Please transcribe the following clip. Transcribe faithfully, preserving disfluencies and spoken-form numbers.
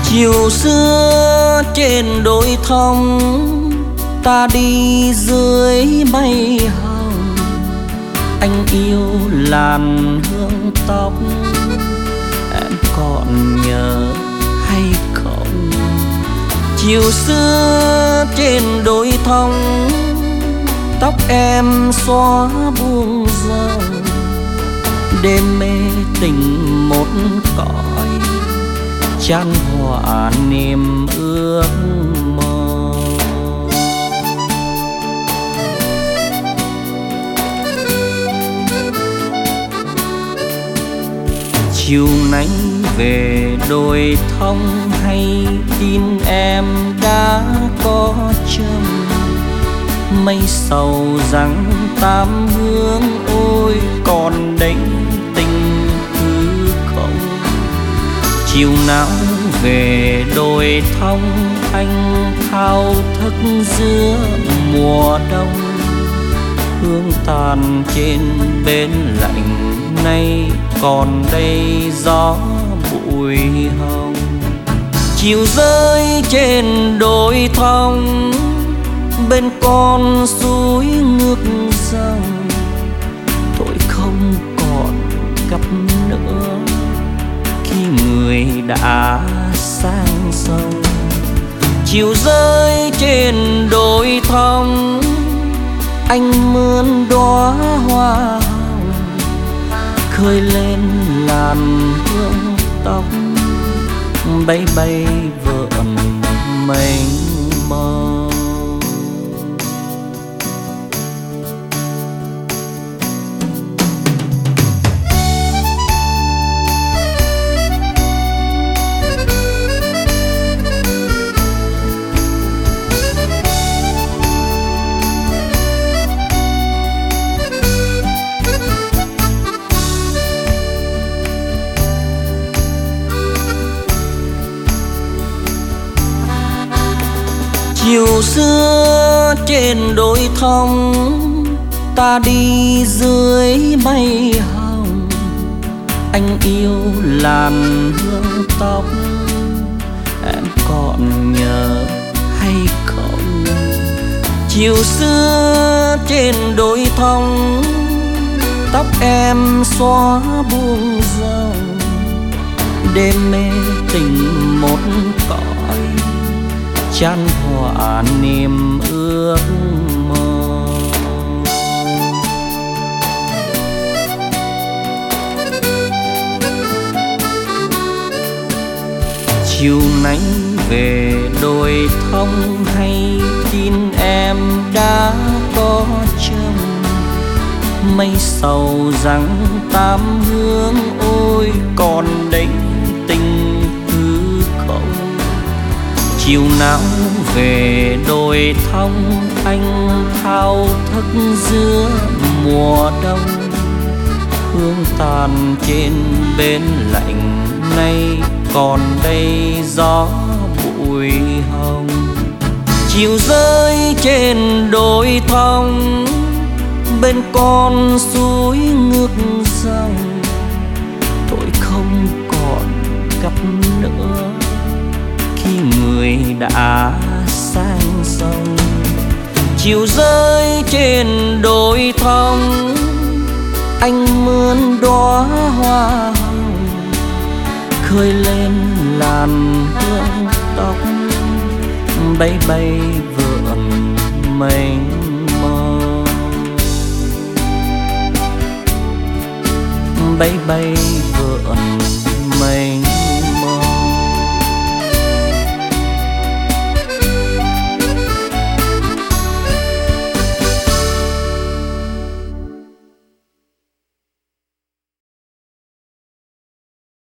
Chiều xưa trên đồi thông, ta đi dưới mây hồng. Anh yêu làn hương tóc, em còn nhớ hay không? Chiều xưa trên đồi thông, tóc em xóa buông rơi. Đêm mê tình một cõi, chan hòa niềm ước mơ. Chiều nay về đồi thông, hay tin em đã có chồng. Mây sầu răng tám hướng, ôi còn đây tình hư không? Chiều nào về đồi thông, anh thao thức giữa mùa đông. Hương tàn trên bên lạnh, nay còn đây gió bụi hồng. Chiều rơi trên đồi thông, bên con suối ngược dòng. Thôi không còn gặp nữa, khi người đã sang sông. Chiều rơi trên đồi thông, anh mướn đóa hoa hồng. Khơi lên làn hương tóc, bay bay vợn mênh mông. Chiều xưa trên đồi thông, ta đi dưới mây hồng. Anh yêu làn hương tóc, em còn nhớ hay không? Chiều xưa trên đồi thông, tóc em xóa buông rồng. Đêm mê tình một cõi, chan hòa niềm ước mơ. Chiều nay về đồi thông, hay tin em đã có chồng. Mây sầu răng tám hướng, ôi còn đây tình hư không? Chiều nào về đồi thông, anh thao thức giữa mùa đông. Hương tàn trên bên lạnh, nay còn đây gió bụi hồng. Chiều rơi trên đồi thông, bên con suối ngược dòng. Thôi không còn gặp nữa, khi người đã sang sông. Chiều rơi trên đồi thông, anh mướn đóa hoa hồng. Khơi lên làn hương tóc, bay bay vợn mênh mông. Bay bay vợn